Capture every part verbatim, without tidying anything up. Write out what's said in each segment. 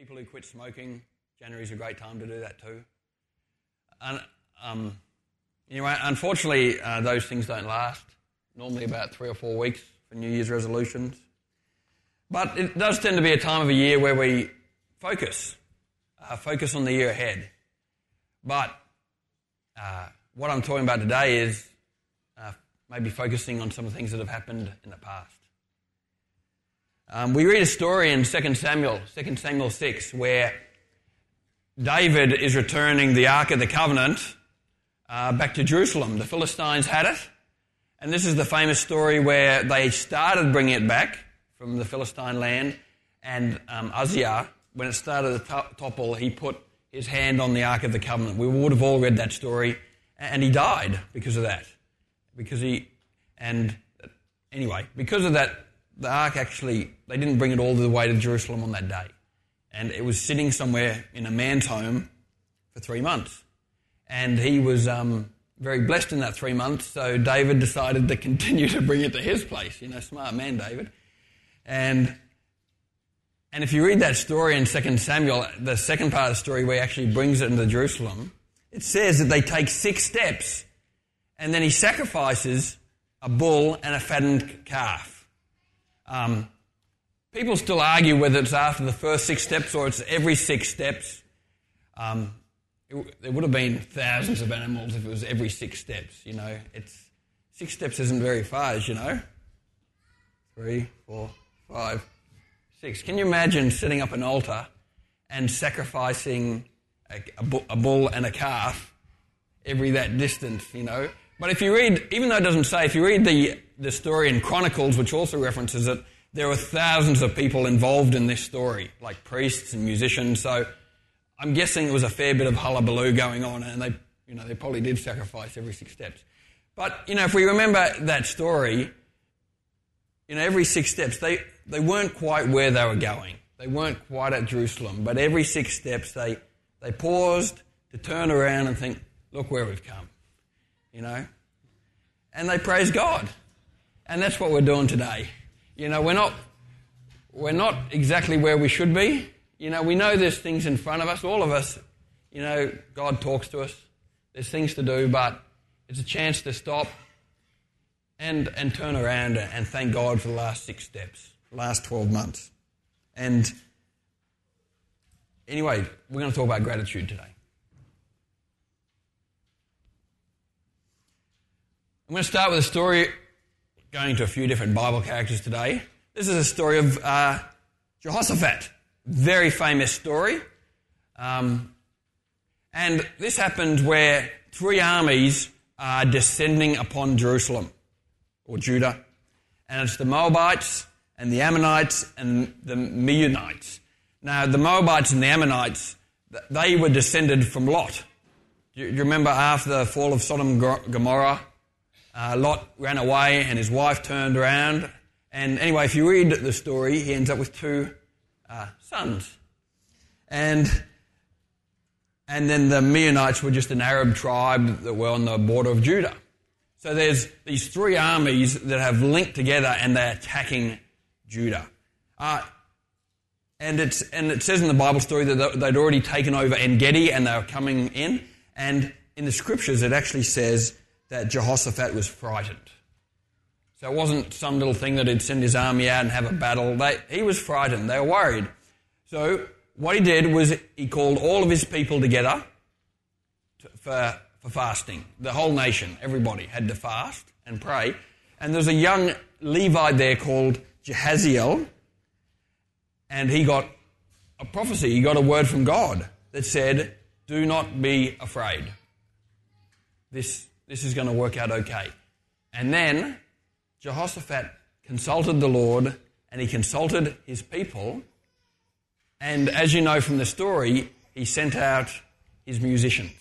people who quit smoking, January's a great time to do that too. And um, anyway, unfortunately, uh, those things don't last. Normally about three or four weeks for New Year's resolutions. But it does tend to be a time of a year where we focus, uh, focus on the year ahead. But uh, what I'm talking about today is uh, maybe focusing on some of the things that have happened in the past. Um, we read a story in Second Samuel, Second Samuel six, where David is returning the Ark of the Covenant uh, back to Jerusalem. The Philistines had it, and this is the famous story where they started bringing it back from the Philistine land, and um, Uzziah, when it started to to- topple, he put his hand on the Ark of the Covenant. We would have all read that story, and he died because of that. Because he, and anyway, because of that, the Ark actually, they didn't bring it all the way to Jerusalem on that day. And it was sitting somewhere in a man's home for three months. And he was um, very blessed in that three months, so David decided to continue to bring it to his place. You know, smart man, David. And and if you read that story in Second Samuel, the second part of the story where he actually brings it into Jerusalem, it says that they take six steps and then he sacrifices a bull and a fattened calf. Um, people still argue whether it's after the first six steps or it's every six steps. Um, it, there would have been thousands of animals if it was every six steps, you know. It's six steps isn't very far, as you know. Three, four, five, six. Can you imagine setting up an altar and sacrificing a, a, bull, a bull and a calf every that distance, you know? But if you read, even though it doesn't say, if you read the, the story in Chronicles, which also references it, there were thousands of people involved in this story, like priests and musicians. So I'm guessing it was a fair bit of hullabaloo going on, and they, you know, they probably did sacrifice every six steps. But you know, if we remember that story, you know, every six steps they they weren't quite where they were going. They weren't quite at Jerusalem, but every six steps they they paused to turn around and think, look where we've come, you know, and they praised God, and that's what we're doing today. You know, we're not we're not exactly where we should be. You know, we know there's things in front of us, all of us. You know, God talks to us. There's things to do, but it's a chance to stop and and turn around and thank God for the last six steps, the last twelve months. And anyway, we're going to talk about gratitude today. I'm going to start with a story, going to a few different Bible characters today. This is a story of uh, Jehoshaphat, very famous story. Um, and this happened where three armies are descending upon Jerusalem, or Judah. And it's the Moabites and the Ammonites and the Meunites. Now, the Moabites and the Ammonites, they were descended from Lot. Do you remember after the fall of Sodom and Gomorrah? Uh, Lot ran away and his wife turned around. And anyway, if you read the story, he ends up with two uh, sons. And and then the Meunites were just an Arab tribe that were on the border of Judah. So there's these three armies that have linked together and they're attacking Judah. Uh, and it's and it says in the Bible story that they'd already taken over En-Gedi and they were coming in. And in the scriptures it actually says that Jehoshaphat was frightened. So it wasn't some little thing that he'd send his army out and have a battle. They, he was frightened. They were worried. So what he did was he called all of his people together to, for, for fasting. The whole nation, everybody, had to fast and pray. And there's a young Levite there called Jehaziel, and he got a prophecy. He got a word from God that said, do not be afraid. This This is going to work out okay. And then Jehoshaphat consulted the Lord and he consulted his people. And as you know from the story, he sent out his musicians.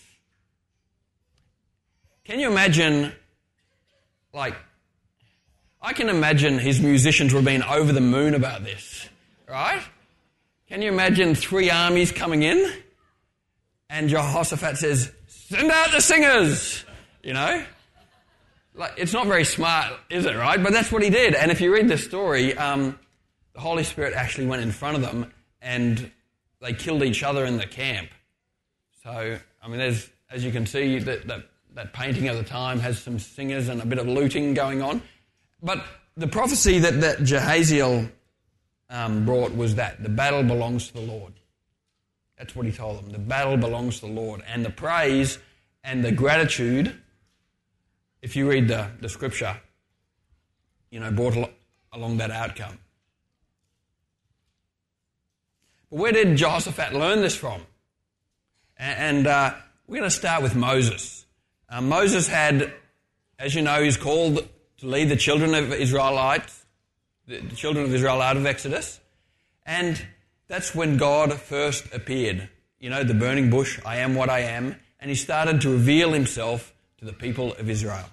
Can you imagine, like, I can imagine his musicians were being over the moon about this, right? Can you imagine three armies coming in? And Jehoshaphat says, send out the singers! You know, like it's not very smart, is it, right? But that's what he did. And if you read the story, um, the Holy Spirit actually went in front of them and they killed each other in the camp. So, I mean, there's, as you can see, that, that, that painting of the time has some singers and a bit of looting going on. But the prophecy that, that Jehaziel um, brought was that the battle belongs to the Lord. That's what he told them. The battle belongs to the Lord. And the praise and the gratitude, if you read the, the scripture, you know, brought al- along that outcome. But where did Jehoshaphat learn this from? And uh, we're going to start with Moses. Uh, Moses had, as you know, he's called to lead the children of Israelites, the children of Israel out of Exodus. And that's when God first appeared. You know, the burning bush, I am what I am. And he started to reveal himself to the people of Israel.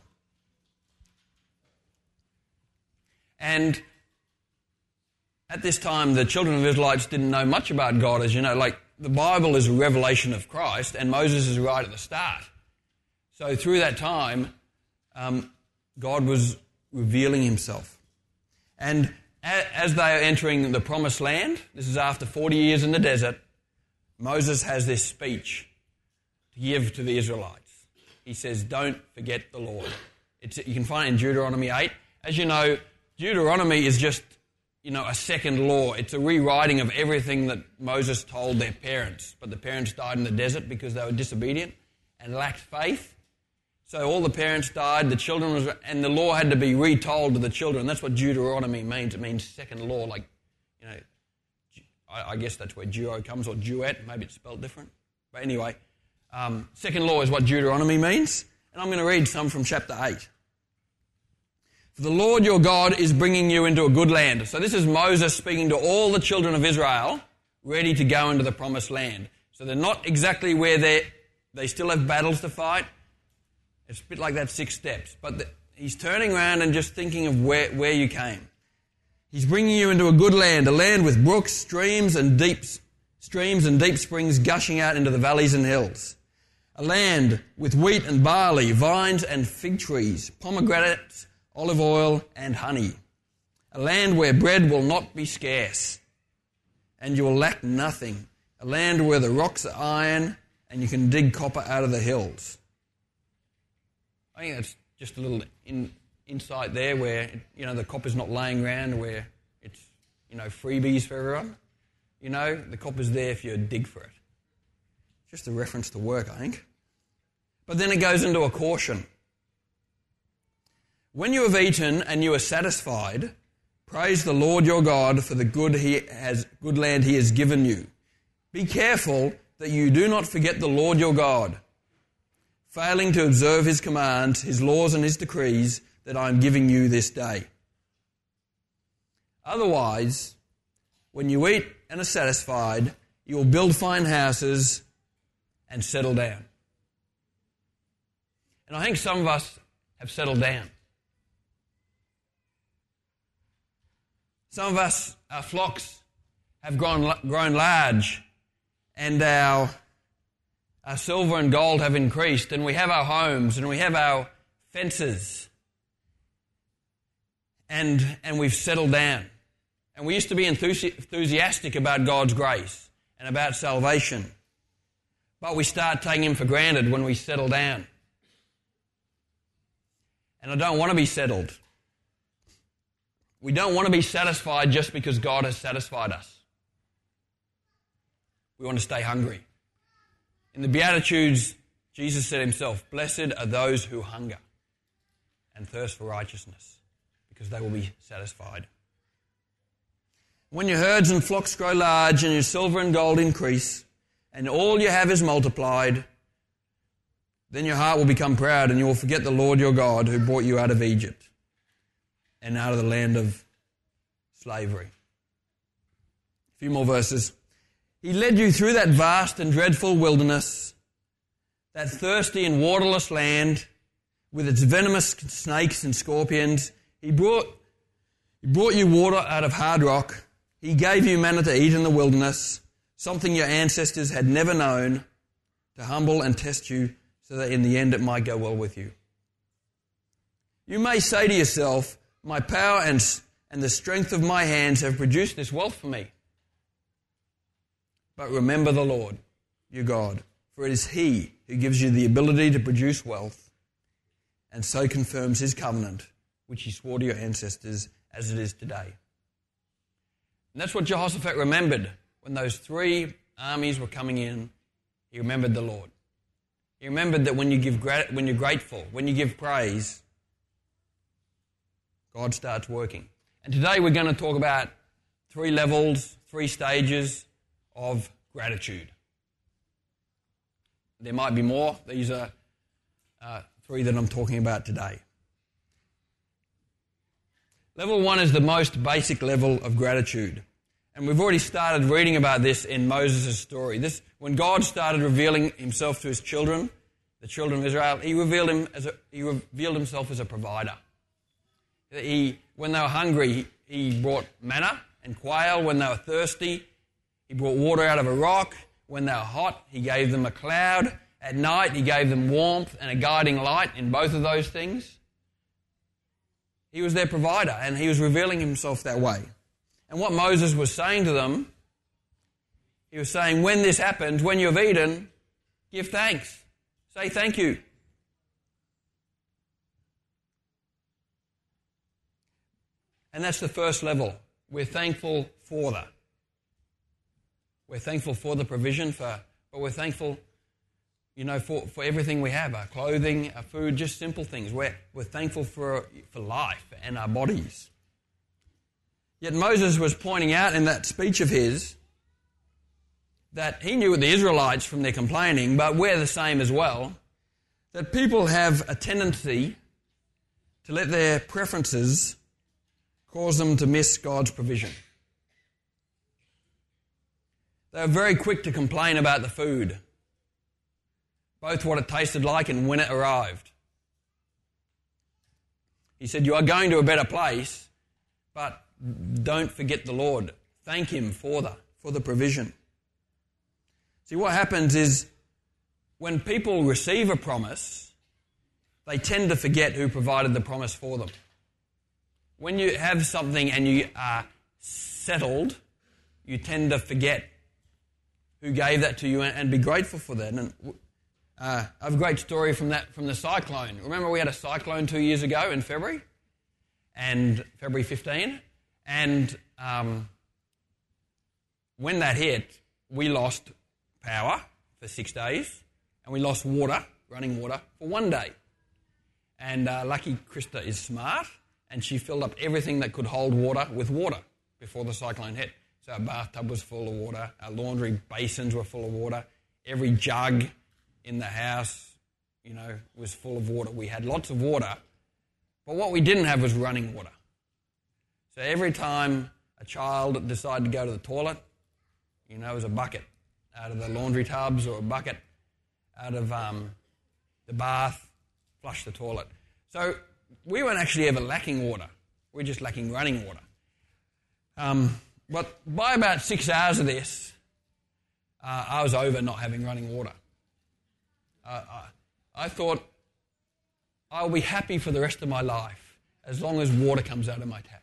And at this time, the children of Israelites didn't know much about God, as you know. Like, the Bible is a revelation of Christ, and Moses is right at the start. So through that time, um, God was revealing himself. And as they are entering the promised land, this is after forty years in the desert, Moses has this speech to give to the Israelites. He says, don't forget the Lord. It's, you can find it in Deuteronomy eight. As you know, Deuteronomy is just, you know, a second law. It's a rewriting of everything that Moses told their parents. But the parents died in the desert because they were disobedient and lacked faith. So all the parents died, the children was, and the law had to be retold to the children. That's what Deuteronomy means. It means second law, like, you know, I, I guess that's where duo comes, or duet. Maybe it's spelled different. But anyway, um, second law is what Deuteronomy means. And I'm going to read some from chapter eight. For the Lord your God is bringing you into a good land. So this is Moses speaking to all the children of Israel, ready to go into the promised land. So they're not exactly where they they still have battles to fight. It's a bit like that six steps. But the, he's turning around and just thinking of where, where you came. He's bringing you into a good land, a land with brooks, streams and deep streams and deep springs gushing out into the valleys and hills. A land with wheat and barley, vines and fig trees, pomegranates, olive oil and honey. A land where bread will not be scarce and you will lack nothing. A land where the rocks are iron and you can dig copper out of the hills. I think that's just a little in, insight there where, you know, the copper's not laying around, where it's, you know, freebies for everyone. You know, the copper's there if you dig for it. Just a reference to work, I think. But then it goes into a caution. When you have eaten and you are satisfied, praise the Lord your God for the good he has, good land he has given you. Be careful that you do not forget the Lord your God, failing to observe his commands, his laws and his decrees that I am giving you this day. Otherwise, when you eat and are satisfied, you will build fine houses and settle down. And I think some of us have settled down. Some of us, our flocks have grown, grown large, and our, our silver and gold have increased, and we have our homes, and we have our fences, and, and we've settled down. And we used to be enthusi- enthusiastic about God's grace and about salvation, but we start taking him for granted when we settle down. And I don't want to be settled. We don't want to be satisfied just because God has satisfied us. We want to stay hungry. In the Beatitudes, Jesus said himself, blessed are those who hunger and thirst for righteousness, because they will be satisfied. When your herds and flocks grow large and your silver and gold increase, and all you have is multiplied, then your heart will become proud and you will forget the Lord your God who brought you out of Egypt and out of the land of slavery. A few more verses. He led you through that vast and dreadful wilderness, that thirsty and waterless land with its venomous snakes and scorpions. He brought, he brought you water out of hard rock. He gave you manna to eat in the wilderness, something your ancestors had never known, to humble and test you so that in the end it might go well with you. You may say to yourself, my power and, and the strength of my hands have produced this wealth for me. but remember the Lord, your God, for it is He who gives you the ability to produce wealth and so confirms His covenant, which He swore to your ancestors as it is today. And that's what Jehoshaphat remembered when those three armies were coming in. He remembered the Lord. He remembered that when you give grat- when you're grateful, when you give praise, God starts working. And today we're going to talk about three levels, three stages of gratitude. There might be more. These are uh, three that I'm talking about today. Level one is the most basic level of gratitude. And we've already started reading about this in Moses' story. This, when God started revealing Himself to His children, the children of Israel, He revealed Him as a, He revealed Himself as a provider. He, when they were hungry, He brought manna and quail. When they were thirsty, He brought water out of a rock. When they were hot, He gave them a cloud. At night, He gave them warmth and a guiding light in both of those things. He was their provider, and He was revealing Himself that way. And what Moses was saying to them, he was saying, when this happens, when you've eaten, give thanks. Say thank you. And that's the first level. We're thankful for that. We're thankful for the provision, for, but we're thankful, you know, for, for everything we have, our clothing, our food, just simple things. We're, we're thankful for, for life and our bodies. Yet Moses was pointing out in that speech of his that he knew the Israelites from their complaining, but we're the same as well, that people have a tendency to let their preferences cause them to miss God's provision. They were very quick to complain about the food, both what it tasted like and when it arrived. He said, you are going to a better place, but don't forget the Lord. Thank Him for the, for the provision. See, what happens is when people receive a promise, they tend to forget who provided the promise for them. When you have something and you are settled, you tend to forget who gave that to you and be grateful for that. And uh, I have a great story from that from the cyclone. Remember we had a cyclone two years ago in February, and February fifteenth, and um, when that hit, we lost power for six days, and we lost water, running water, for one day. And uh, lucky Krista is smart, and she filled up everything that could hold water with water before the cyclone hit. So our bathtub was full of water, our laundry basins were full of water, every jug in the house, you know, was full of water. We had lots of water, but what we didn't have was running water. So every time a child decided to go to the toilet, you know, it was a bucket out of the laundry tubs or a bucket out of um, the bath, flush the toilet. So we weren't actually ever lacking water. We were just lacking running water. Um, but by about six hours of this, uh, I was over not having running water. Uh, I, I thought I'll be happy for the rest of my life as long as water comes out of my tap.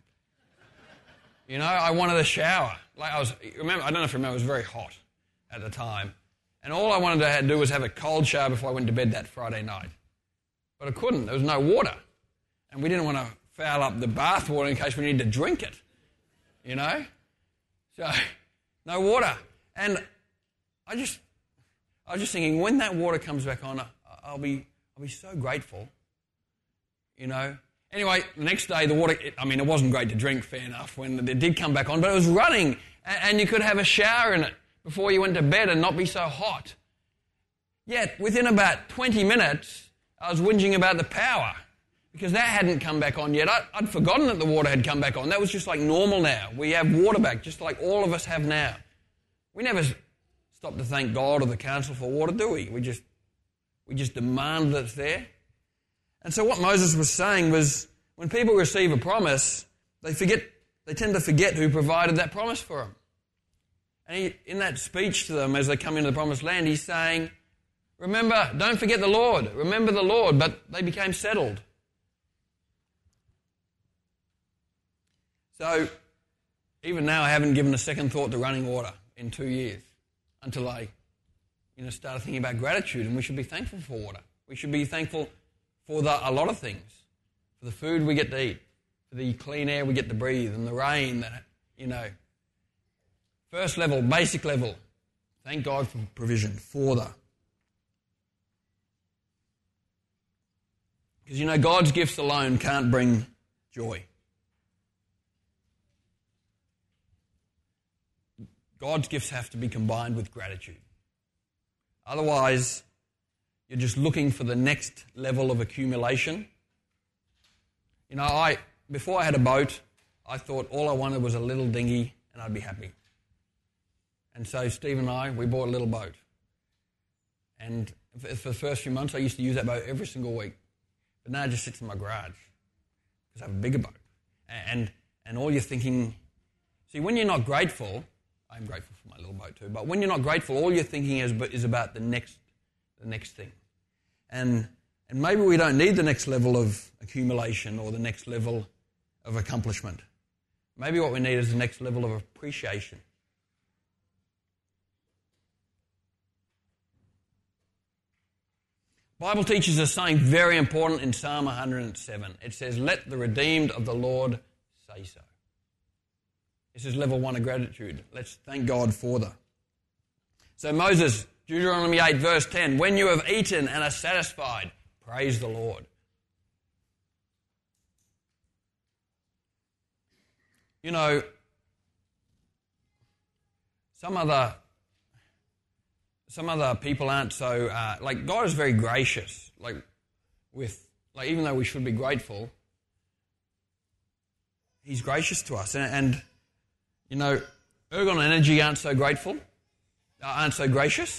You know, I wanted a shower. Like I was, remember, I don't know if you remember, it was very hot at the time. And all I wanted to do was have a cold shower before I went to bed that Friday night. But I couldn't. There was no water. And we didn't want to foul up the bath water in case we needed to drink it. You know? So, no water. And I just, I was just thinking, when that water comes back on, I'll be, I'll be so grateful. You know? Anyway, the next day, the water, it, I mean, it wasn't great to drink, fair enough, when it did come back on, but it was running, and, and you could have a shower in it before you went to bed and not be so hot. Yet, within about twenty minutes, I was whinging about the power, because that hadn't come back on yet. I, I'd forgotten that the water had come back on. That was just like normal now. We have water back, just like all of us have now. We never stop to thank God or the council for water, do we? We just, we just demand that it's there. And so what Moses was saying was, when people receive a promise, they forget, they tend to forget who provided that promise for them. And he, in that speech to them as they come into the promised land, he's saying, remember, don't forget the Lord. Remember the Lord. But they became settled. So even now I haven't given a second thought to running water in two years. until I, you know, started thinking about gratitude, and we should be thankful for water. We should be thankful for the, a lot of things, for the food we get to eat, for the clean air we get to breathe, and the rain that, you know. First level, basic level, thank God for provision, for the. Because, you know, God's gifts alone can't bring joy. God's gifts have to be combined with gratitude. Otherwise, you're just looking for the next level of accumulation. You know, I before I had a boat, I thought all I wanted was a little dinghy and I'd be happy. And so Steve and I, we bought a little boat. And for the first few months, I used to use that boat every single week. But now it just sits in my garage because I have a bigger boat. And, and all you're thinking, see, when you're not grateful, I'm grateful for my little boat too, but when you're not grateful, all you're thinking is, is about the next the next thing. And, and maybe we don't need the next level of accumulation or the next level of accomplishment. Maybe what we need is the next level of appreciation. Bible teaches us something very important in Psalm one hundred seven. It says, let the redeemed of the Lord say so. This is level one of gratitude. Let's thank God for that. So Moses, Deuteronomy eight verse ten, when you have eaten and are satisfied, praise the Lord. You know, some other some other people aren't so, uh, like God is very gracious, like with, like even though we should be grateful, He's gracious to us. And, and you know, Ergon Energy aren't so grateful, uh, aren't so gracious.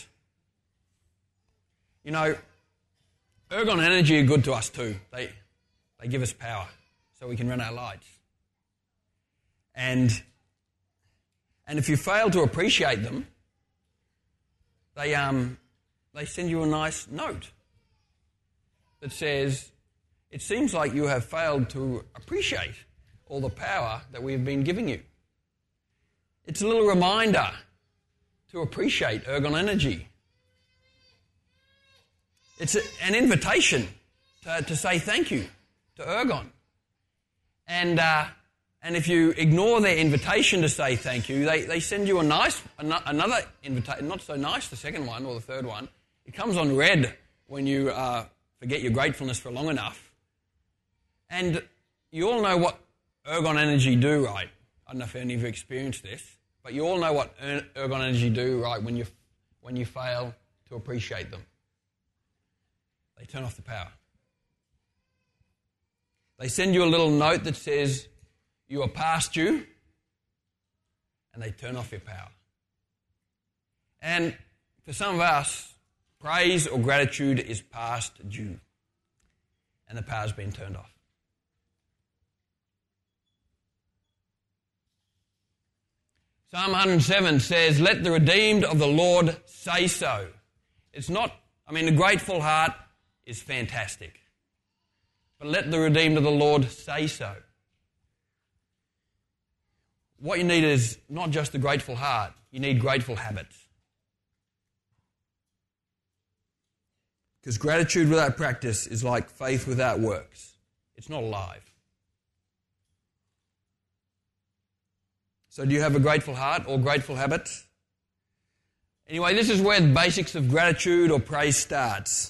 You know, Ergon Energy are good to us too. They they give us power so we can run our lights. And and if you fail to appreciate them, they um they send you a nice note that says, it seems like you have failed to appreciate all the power that we have been giving you. It's a little reminder to appreciate Ergon Energy. It's a, an invitation to, to say thank you to Ergon. And uh, and if you ignore their invitation to say thank you, they, they send you a nice another invitation, not so nice, the second one or the third one. It comes on red when you uh, forget your gratefulness for long enough. And you all know what Ergon Energy do, right? I don't know if any of you experienced this, but you all know what Ergon Energy do, right, when you when you fail to appreciate them. They turn off the power. They send you a little note that says, you are past due, and they turn off your power. And for some of us, praise or gratitude is past due, and the power's been turned off. Psalm one hundred seven says, let the redeemed of the Lord say so. It's not, I mean, a grateful heart is fantastic. But let the redeemed of the Lord say so. What you need is not just a grateful heart, you need grateful habits. Because gratitude without practice is like faith without works. It's not alive. So do you have a grateful heart or grateful habits? Anyway, this is where the basics of gratitude or praise starts.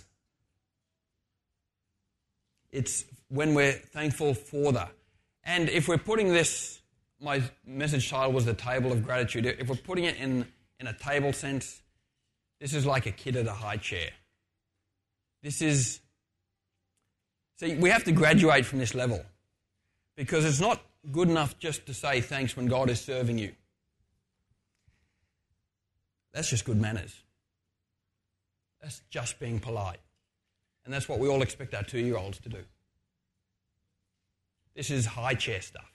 It's when we're thankful for that. And if we're putting this, my message title was the table of gratitude. If we're putting it in, in a table sense, this is like a kid at a high chair. This is, see, we have to graduate from this level because it's not good enough just to say thanks when God is serving you. That's just good manners. That's just being polite. And that's what we all expect our two-year-olds to do. This is high chair stuff.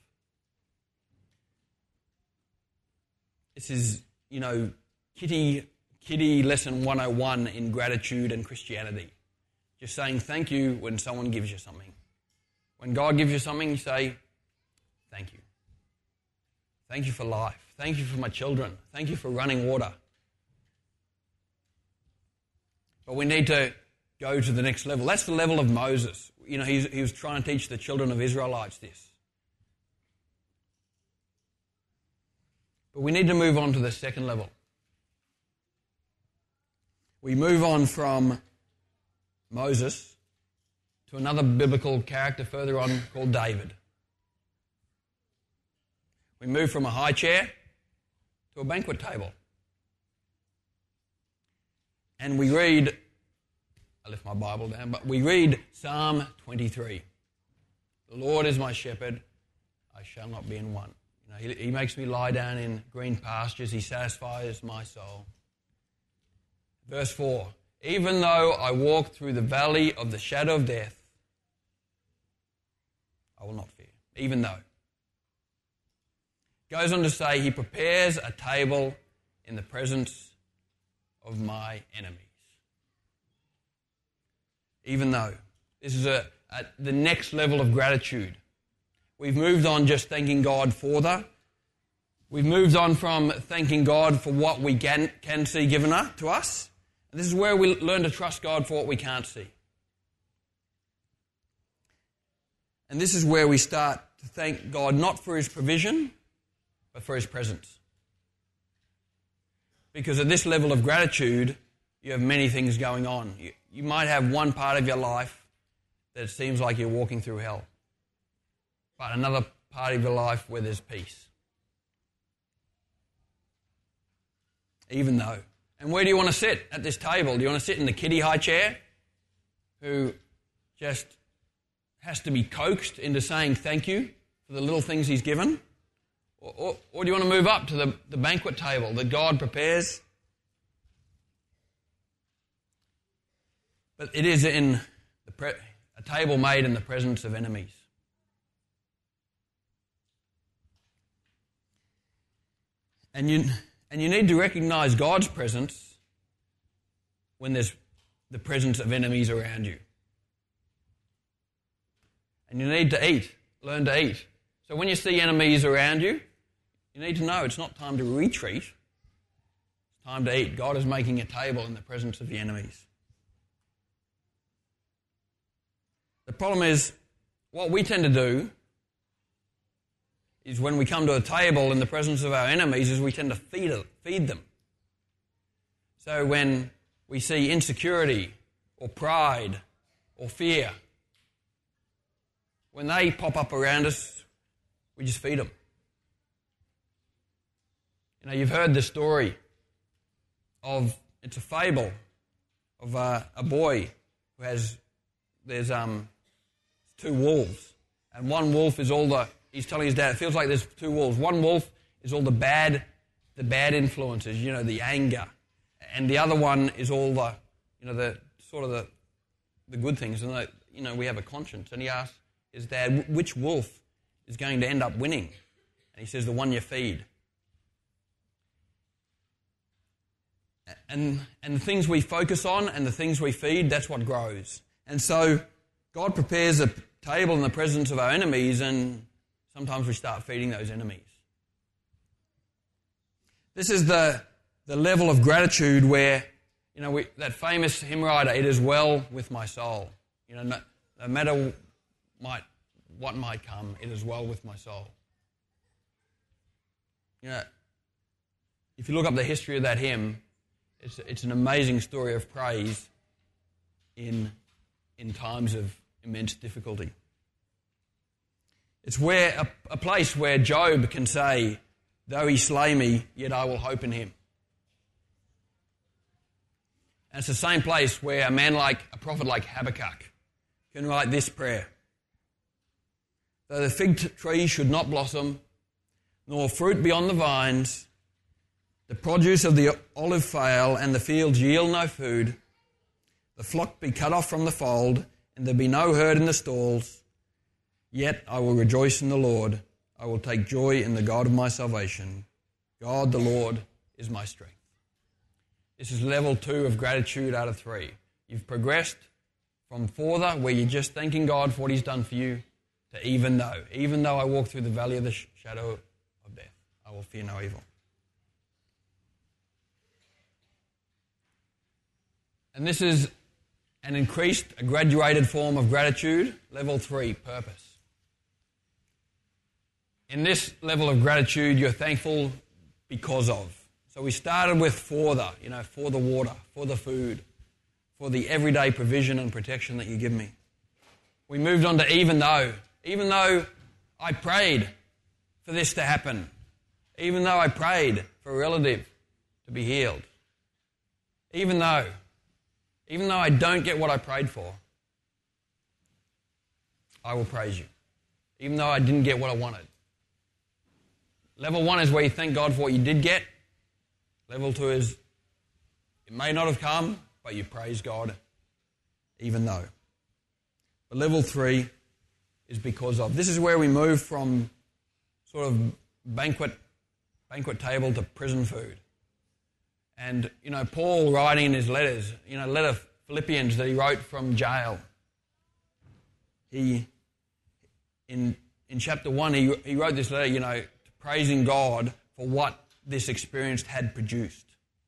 This is, you know, kitty, kitty lesson one oh one in gratitude and Christianity. Just saying thank you when someone gives you something. When God gives you something, you say, thank you. Thank you for life. Thank you for my children. Thank you for running water. But we need to go to the next level. That's the level of Moses. You know, he's, he was trying to teach the children of Israelites this. But we need to move on to the second level. We move on from Moses to another biblical character further on called David. We move from a high chair to a banquet table. And we read, I left my Bible down, but we read Psalm twenty-three. The Lord is my shepherd, I shall not be in want. You know, he, he makes me lie down in green pastures, he satisfies my soul. Verse four, even though I walk through the valley of the shadow of death, I will not fear, even though. Goes on to say, he prepares a table in the presence of my enemies. Even though. This is a, a, the next level of gratitude. We've moved on just thanking God for that. We've moved on from thanking God for what we can, can see given to us. And this is where we learn to trust God for what we can't see. And this is where we start to thank God not for his provision, but for his presence. Because at this level of gratitude, you have many things going on. You, you might have one part of your life that seems like you're walking through hell, but another part of your life where there's peace. Even though. And where do you want to sit at this table? Do you want to sit in the kiddie high chair who just has to be coaxed into saying thank you for the little things he's given? Or, or, or do you want to move up to the, the banquet table that God prepares? But it is in the pre- a table made in the presence of enemies. And you, and you need to recognize God's presence when there's the presence of enemies around you. And you need to eat, learn to eat. So when you see enemies around you, you need to know it's not time to retreat. It's time to eat. God is making a table in the presence of the enemies. The problem is, what we tend to do is when we come to a table in the presence of our enemies is we tend to feed it, feed them. So when we see insecurity or pride or fear, when they pop up around us, we just feed them. You know, you've heard the story of, it's a fable, of uh, a boy who has, there's um, two wolves. And one wolf is all the, he's telling his dad, it feels like there's two wolves. One wolf is all the bad, the bad influences, you know, the anger. And the other one is all the, you know, the sort of the, the good things. And, the, you know, we have a conscience. And he asks his dad, which wolf is going to end up winning? And he says, the one you feed. And, and the things we focus on and the things we feed, that's what grows. And so God prepares a table in the presence of our enemies, and sometimes we start feeding those enemies. This is the, the level of gratitude where, you know, we, that famous hymn writer, it is well with my soul. You know, no, no matter might, what might come, it is well with my soul. You know, if you look up the history of that hymn, It's, it's an amazing story of praise in, in times of immense difficulty. It's where a, a place where Job can say, though he slay me, yet I will hope in him. And it's the same place where a man like, a prophet like Habakkuk can write this prayer. Though the fig tree should not blossom, nor fruit be on the vines, the produce of the olive fail, and the fields yield no food, the flock be cut off from the fold, and there be no herd in the stalls, yet I will rejoice in the Lord. I will take joy in the God of my salvation. God the Lord is my strength. This is level two of gratitude out of three. You've progressed from further, where you're just thanking God for what he's done for you, to even though. Even though I walk through the valley of the shadow of death, I will fear no evil. And this is an increased, a graduated form of gratitude. Level three, purpose. In this level of gratitude, you're thankful because of. So we started with for the, you know, for the water, for the food, for the everyday provision and protection that you give me. We moved on to even though. Even though I prayed for this to happen. Even though I prayed for a relative to be healed. Even though. Even though I don't get what I prayed for. I will praise you. Even though I didn't get what I wanted. Level one is where you thank God for what you did get. Level two is it may not have come, but you praise God even though. But level three is because of. This is where we move from sort of banquet banquet table to prison food. And, you know, Paul writing in his letters, you know, letter Philippians that he wrote from jail. He, in in chapter one, he, he wrote this letter, you know, praising God for what this experience had produced.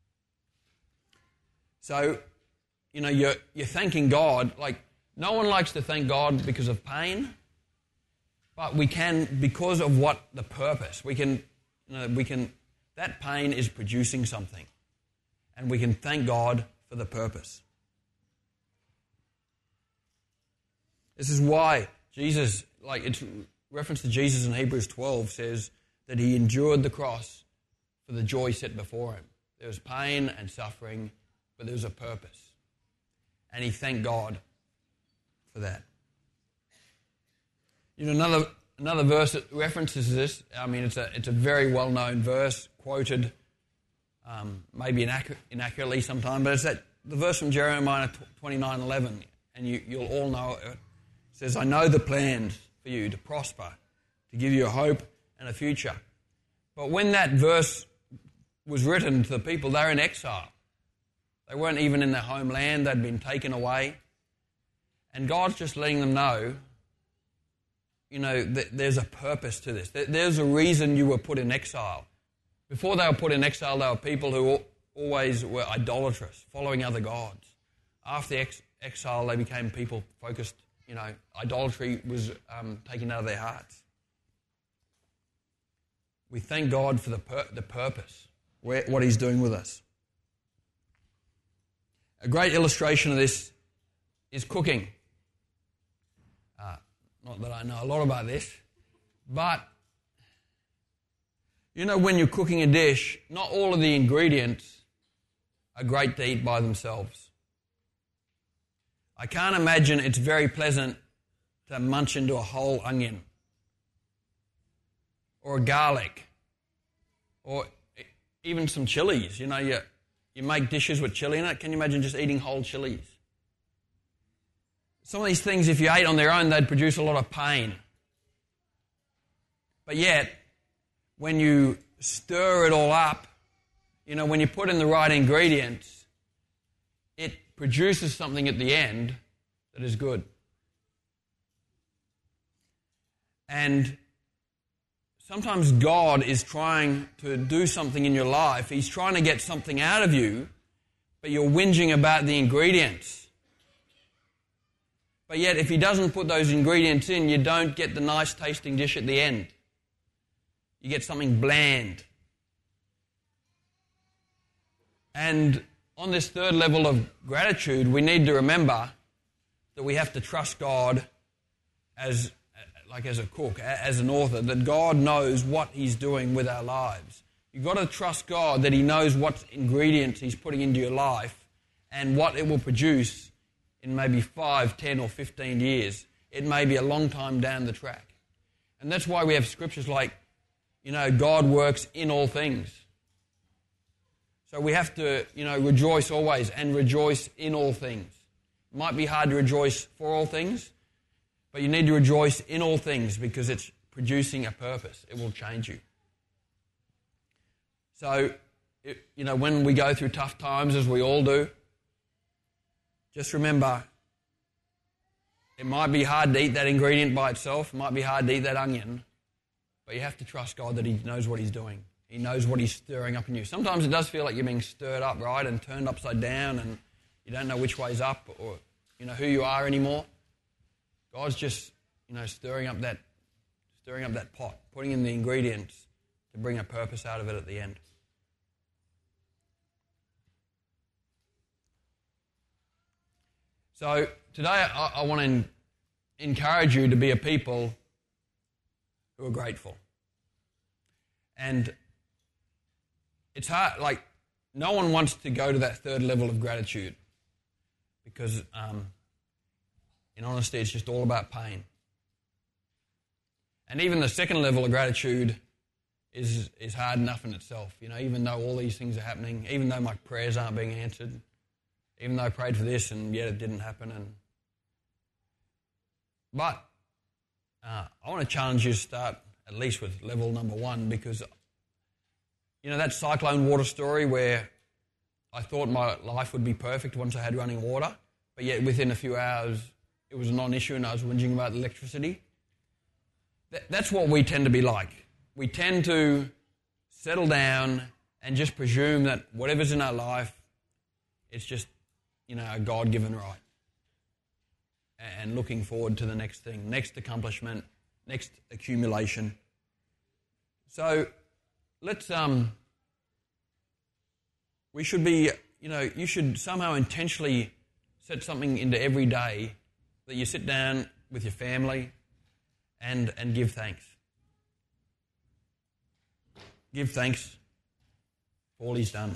So, you know, you're, you're thanking God. Like, no one likes to thank God because of pain, but we can because of what the purpose. We can, you know, we can, that pain is producing something, and we can thank God for the purpose. This is why Jesus, like it's reference to Jesus in Hebrews twelve says that he endured the cross for the joy set before him. There was pain and suffering, but there was a purpose. And he thanked God for that. You know, another another verse that references this, I mean, it's a it's a very well-known verse, quoted um, maybe inaccur- inaccurately sometimes, but it's that the verse from Jeremiah twenty-nine eleven, and you, you'll all know it. It says, I know the plans for you to prosper, to give you a hope and a future. But when that verse was written to the people, they were in exile. They weren't even in their homeland. They'd been taken away. And God's just letting them know, you know, that there's a purpose to this. There's a reason you were put in exile. Before they were put in exile, they were people who always were idolatrous, following other gods. After the ex- exile, they became people focused, you know, idolatry was um, taken out of their hearts. We thank God for the pur- the purpose, where, what he's doing with us. A great illustration of this is cooking. Uh, not that I know a lot about this, but you know when you're cooking a dish, not all of the ingredients are great to eat by themselves. I can't imagine it's very pleasant to munch into a whole onion or a garlic or even some chilies. You know, you, you make dishes with chili in it. Can you imagine just eating whole chilies? Some of these things, if you ate on their own, they'd produce a lot of pain. But yet, when you stir it all up, you know, when you put in the right ingredients, it produces something at the end that is good. And sometimes God is trying to do something in your life. He's trying to get something out of you, but you're whinging about the ingredients. But yet, if he doesn't put those ingredients in, you don't get the nice tasting dish at the end. You get something bland. And on this third level of gratitude, we need to remember that we have to trust God as, like as a cook, as an author, that God knows what he's doing with our lives. You've got to trust God that he knows what ingredients he's putting into your life and what it will produce in maybe five, ten or fifteen years. It may be a long time down the track. And that's why we have scriptures like, you know, God works in all things. So we have to, you know, rejoice always and rejoice in all things. It might be hard to rejoice for all things, but you need to rejoice in all things because it's producing a purpose. It will change you. So, it, you know, when we go through tough times, as we all do, just remember, it might be hard to eat that ingredient by itself. It might be hard to eat that onion, but you have to trust God that he knows what he's doing. He knows what he's stirring up in you. Sometimes it does feel like you're being stirred up, right, and turned upside down, and you don't know which way's up or, you know, who you are anymore. God's just, you know, stirring up that, stirring up that pot, putting in the ingredients to bring a purpose out of it at the end. So today I, I want to encourage you to be a people who are grateful. And it's hard, like, no one wants to go to that third level of gratitude because, um, in honesty, it's just all about pain. And even the second level of gratitude is is hard enough in itself. You know, even though all these things are happening, even though my prayers aren't being answered, even though I prayed for this and yet it didn't happen. And But uh, I want to challenge you to start at least with level number one because, you know, that cyclone water story where I thought my life would be perfect once I had running water, but yet within a few hours it was a non-issue and I was whinging about the electricity. That, that's what we tend to be like. We tend to settle down and just presume that whatever's in our life, it's just, you know, a God-given right. And looking forward to the next thing, next accomplishment, next accumulation. So let's, um, we should be, you know, you should somehow intentionally set something into every day that you sit down with your family and, and give thanks. Give thanks for all He's done.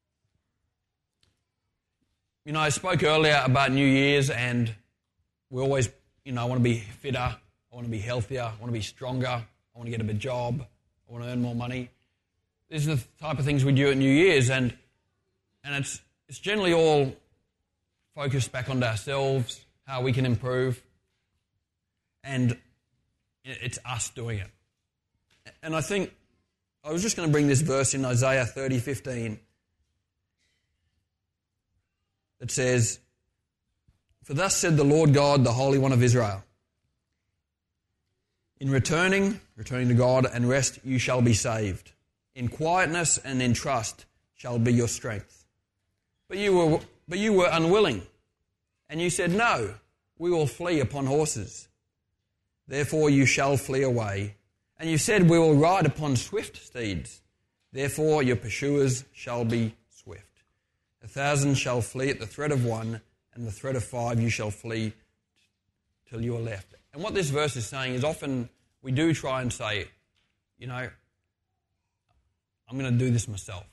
You know, I spoke earlier about New Year's and we always, you know, I want to be fitter, I want to be healthier, I want to be stronger, I want to get a better job, I want to earn more money. These are the type of things we do at New Year's and and it's it's generally all focused back onto ourselves, how we can improve, and it's us doing it. And I think I was just going to bring this verse in Isaiah thirty fifteen that says, "For thus said the Lord God, the Holy One of Israel, in returning, returning to God and rest, you shall be saved. In quietness and in trust shall be your strength. But you were, but you were unwilling, and you said, no, we will flee upon horses. Therefore you shall flee away. And you said, we will ride upon swift steeds. Therefore your pursuers shall be swift. A thousand shall flee at the threat of one, and the threat of five you shall flee till you are left." And what this verse is saying is often we do try and say, you know, I'm going to do this myself.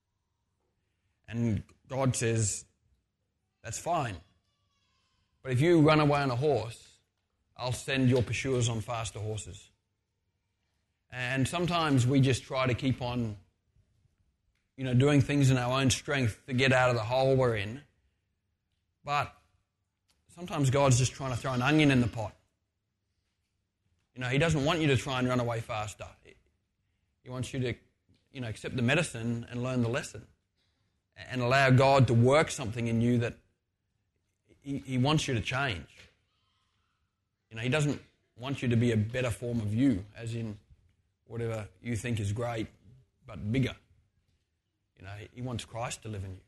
And God says, that's fine. But if you run away on a horse, I'll send your pursuers on faster horses. And sometimes we just try to keep on, you know, doing things in our own strength to get out of the hole we're in. But sometimes God's just trying to throw an onion in the pot. You know, He doesn't want you to try and run away faster. He wants you to, you know, accept the medicine and learn the lesson and allow God to work something in you that He, he wants you to change. You know, He doesn't want you to be a better form of you, as in whatever you think is great, but bigger. You know, He wants Christ to live in you.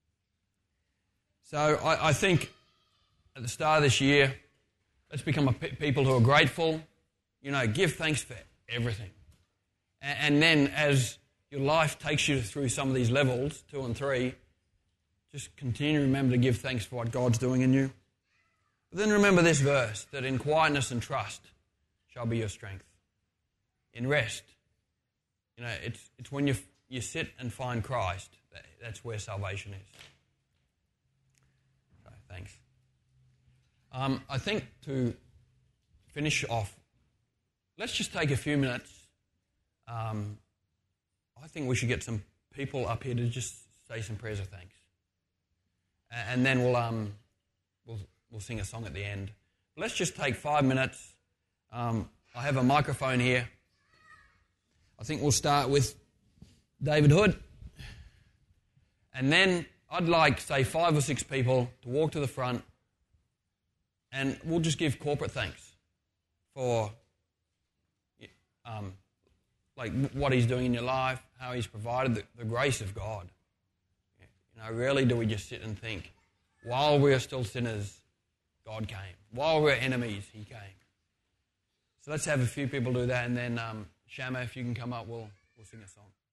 So I, I think at the start of this year, let's become a pe- people who are grateful. You know, give thanks for everything. And, and then as your life takes you through some of these levels, two and three, just continue to remember to give thanks for what God's doing in you. But then remember this verse, that in quietness and trust shall be your strength. In rest, you know, it's it's when you you sit and find Christ, that, that's where salvation is. So, thanks. Um, I think to finish off, let's just take a few minutes. Um, I think we should get some people up here to just say some prayers of thanks, and then we'll um we'll we'll sing a song at the end. Let's just take five minutes. Um, I have a microphone here. I think we'll start with David Hood. And then I'd like, say, five or six people to walk to the front and we'll just give corporate thanks for um, like what He's doing in your life, how He's provided, the, the grace of God. You know, rarely do we just sit and think, while we are still sinners, God came. While we we're enemies, he came. So let's have a few people do that, and then um, Shama, if you can come up, we'll, we'll sing a song.